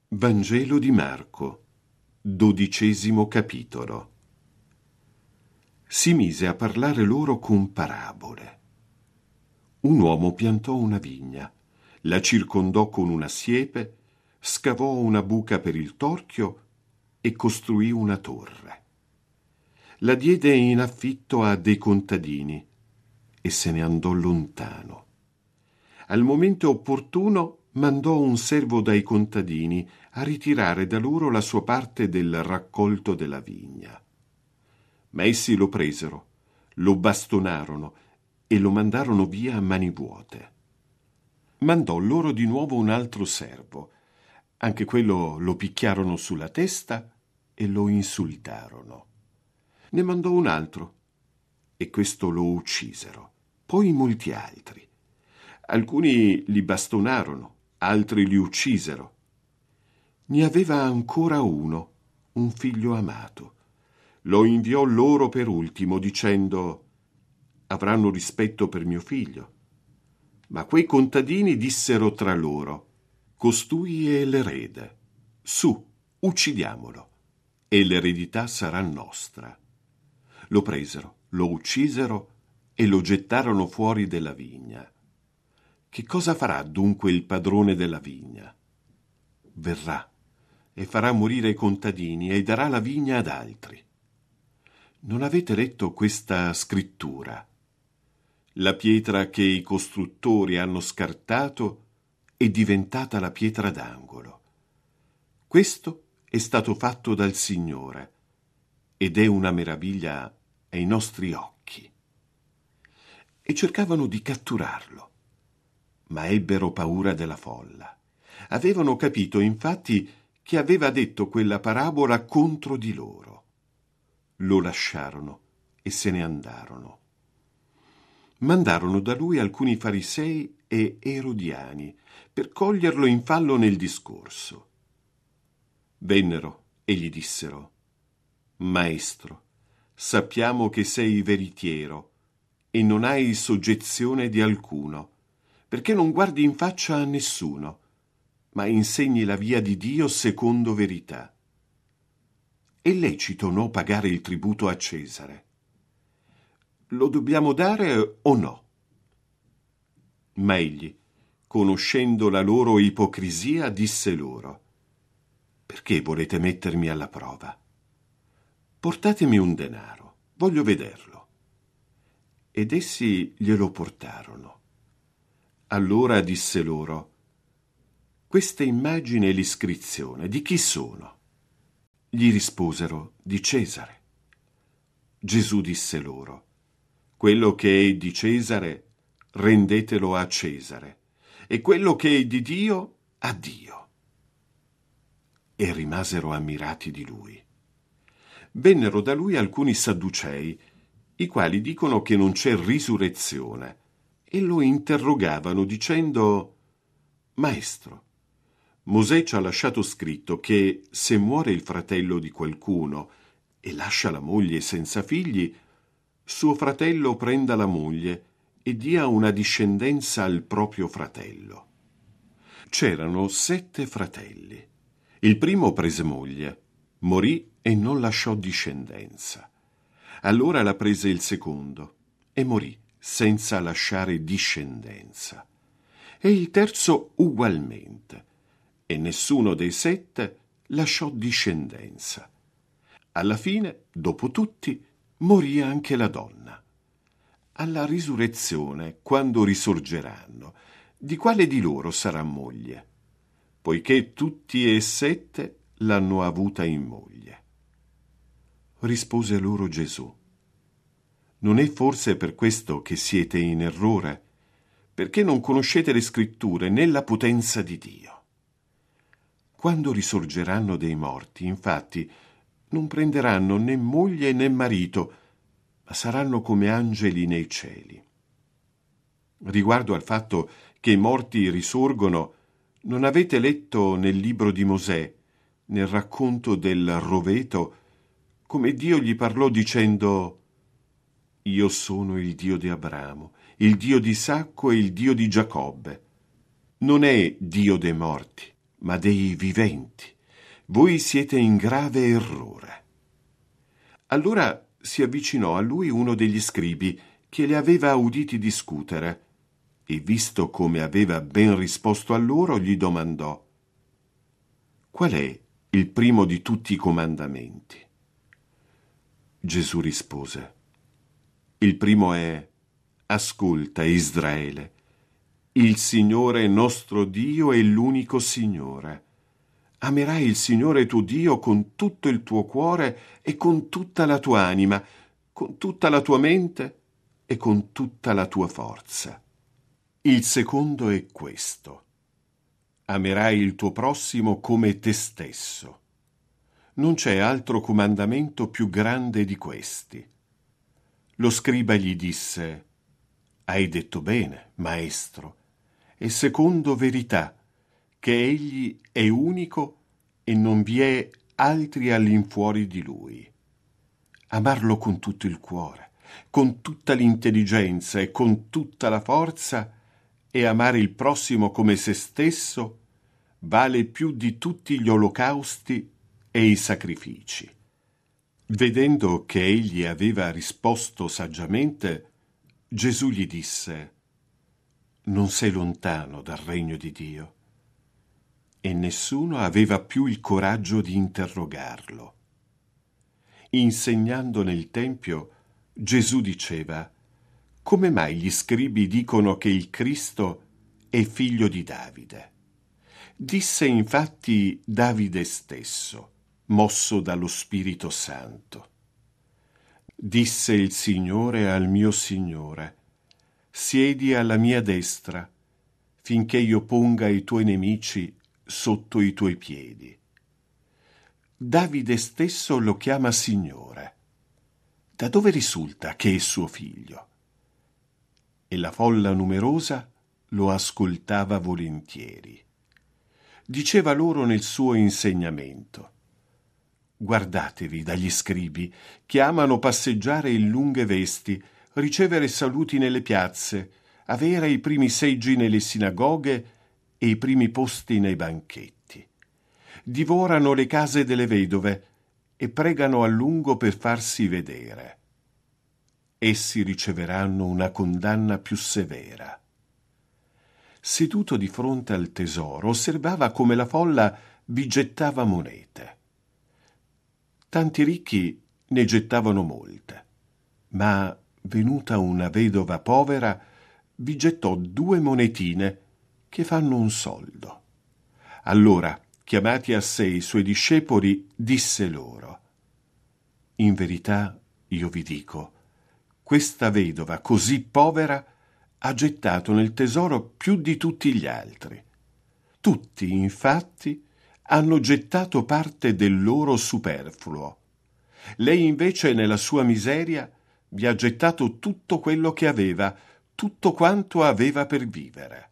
Vangelo di Marco, 12° capitolo. Si mise a parlare loro con parabole. Un uomo piantò una vigna, la circondò con una siepe, scavò una buca per il torchio e costruì una torre. La diede in affitto a dei contadini e se ne andò lontano. Al momento opportuno mandò un servo dai contadini a ritirare da loro la sua parte del raccolto della vigna. Ma essi lo presero, lo bastonarono e lo mandarono via a mani vuote. Mandò loro di nuovo un altro servo. Anche quello lo picchiarono sulla testa e lo insultarono. Ne mandò un altro e questo lo uccisero. Poi molti altri. Alcuni li bastonarono, altri li uccisero. Ne aveva ancora uno, un figlio amato. Lo inviò loro per ultimo, dicendo: avranno rispetto per mio figlio. Ma quei contadini dissero tra loro: costui è l'erede. Su, uccidiamolo, e l'eredità sarà nostra. Lo presero, lo uccisero e lo gettarono fuori della vigna. Che cosa farà dunque il padrone della vigna? Verrà e farà morire i contadini e darà la vigna ad altri. Non avete letto questa scrittura? La pietra che i costruttori hanno scartato è diventata la pietra d'angolo. Questo è stato fatto dal Signore ed è una meraviglia ai nostri occhi. E cercavano di catturarlo, ma ebbero paura della folla. Avevano capito, infatti, che aveva detto quella parabola contro di loro. Lo lasciarono e se ne andarono. Mandarono da lui alcuni farisei e erodiani per coglierlo in fallo nel discorso. Vennero e gli dissero: Maestro, sappiamo che sei veritiero e non hai soggezione di alcuno, perché non guardi in faccia a nessuno, ma insegni la via di Dio secondo verità. È lecito no pagare il tributo a Cesare? Lo dobbiamo dare o no? Ma egli, conoscendo la loro ipocrisia, disse loro: perché volete mettermi alla prova? Portatemi un denaro, voglio vederlo. Ed essi glielo portarono. Allora disse loro: questa immagine e l'iscrizione di chi sono? Gli risposero: di Cesare. Gesù disse loro: quello che è di Cesare rendetelo a Cesare, e quello che è di Dio a Dio. E rimasero ammirati di lui. Vennero da lui alcuni sadducei, i quali dicono che non c'è risurrezione, e lo interrogavano dicendo: Maestro, Mosè ci ha lasciato scritto che se muore il fratello di qualcuno e lascia la moglie senza figli, suo fratello prenda la moglie e dia una discendenza al proprio fratello. C'erano 7 fratelli. Il primo prese moglie, morì e non lasciò discendenza. Allora la prese il secondo e morì senza lasciare discendenza. E il terzo ugualmente. E nessuno dei 7 lasciò discendenza. Alla fine, dopo tutti, morì anche la donna. Alla risurrezione, quando risorgeranno, di quale di loro sarà moglie? Poiché tutti e 7 l'hanno avuta in moglie. Rispose loro Gesù: non è forse per questo che siete in errore? Perché non conoscete le scritture né la potenza di Dio. Quando risorgeranno dei morti, infatti, non prenderanno né moglie né marito, ma saranno come angeli nei cieli. Riguardo al fatto che i morti risorgono, non avete letto nel libro di Mosè, nel racconto del roveto, come Dio gli parlò dicendo: io sono il Dio di Abramo, il Dio di Isacco e il Dio di Giacobbe. Non è Dio dei morti, ma dei viventi. Voi siete in grave errore. Allora si avvicinò a lui uno degli scribi che li aveva uditi discutere e, visto come aveva ben risposto a loro, gli domandò: qual è il primo di tutti i comandamenti? Gesù rispose: il primo è: ascolta, Israele, il Signore nostro Dio è l'unico Signore. Amerai il Signore tuo Dio con tutto il tuo cuore e con tutta la tua anima, con tutta la tua mente e con tutta la tua forza. Il secondo è questo: amerai il tuo prossimo come te stesso. Non c'è altro comandamento più grande di questi. Lo scriba gli disse: hai detto bene, maestro, e secondo verità, che egli è unico e non vi è altri all'infuori di lui. Amarlo con tutto il cuore, con tutta l'intelligenza e con tutta la forza, e amare il prossimo come se stesso, vale più di tutti gli olocausti e i sacrifici. Vedendo che egli aveva risposto saggiamente, Gesù gli disse: non sei lontano dal regno di Dio. E nessuno aveva più il coraggio di interrogarlo. Insegnando nel Tempio, Gesù diceva: come mai gli scribi dicono che il Cristo è figlio di Davide? Disse infatti Davide stesso, mosso dallo Spirito Santo. Disse il Signore al mio Signore: siedi alla mia destra, finché io ponga i tuoi nemici sotto i tuoi piedi. Davide stesso lo chiama Signore. Da dove risulta che è suo figlio? E la folla numerosa lo ascoltava volentieri. Diceva loro nel suo insegnamento: guardatevi dagli scribi che amano passeggiare in lunghe vesti, ricevere saluti nelle piazze, avere i primi seggi nelle sinagoghe e i primi posti nei banchetti. Divorano le case delle vedove e pregano a lungo per farsi vedere. Essi riceveranno una condanna più severa. Seduto di fronte al tesoro, osservava come la folla vi gettava monete. Tanti ricchi ne gettavano molte, ma venuta una vedova povera vi gettò 2 monetine che fanno un soldo. Allora, chiamati a sé i suoi discepoli, disse loro: in verità io vi dico, questa vedova così povera ha gettato nel tesoro più di tutti gli altri. Tutti, infatti, hanno gettato parte del loro superfluo. Lei invece nella sua miseria vi ha gettato tutto quello che aveva, tutto quanto aveva per vivere.